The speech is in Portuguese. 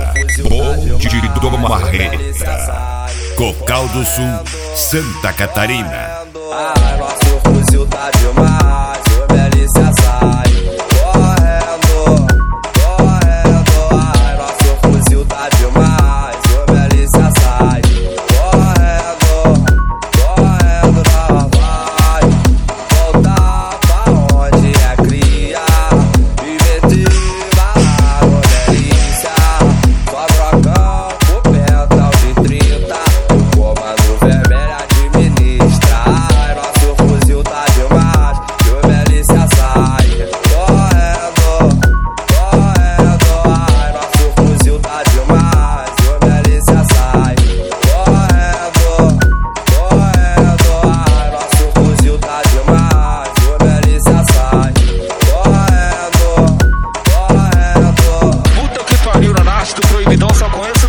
Bonde do Marreira, Cocal do Sul, Santa Catarina. Ai, nosso fuzil tá demais, o Melícia sai correndo, correndo. Ai, nosso fuzil tá demais, o Melícia sai correndo, correndo. Nós vai voltar pra onde é cria e meter bala no Melícia. Só trocando o pental de 30, o comando vermelho administra. Ai, nosso fuzil tá demais, e o Melícia sai correndo, correndo. Ai, nosso fuzil tá demais, e o Melícia sai correndo, correndo. Ai, nosso fuzil tá demais, e o Melícia sai correndo, correndo. Puta que pariu, na nasce do proibidão, só conheço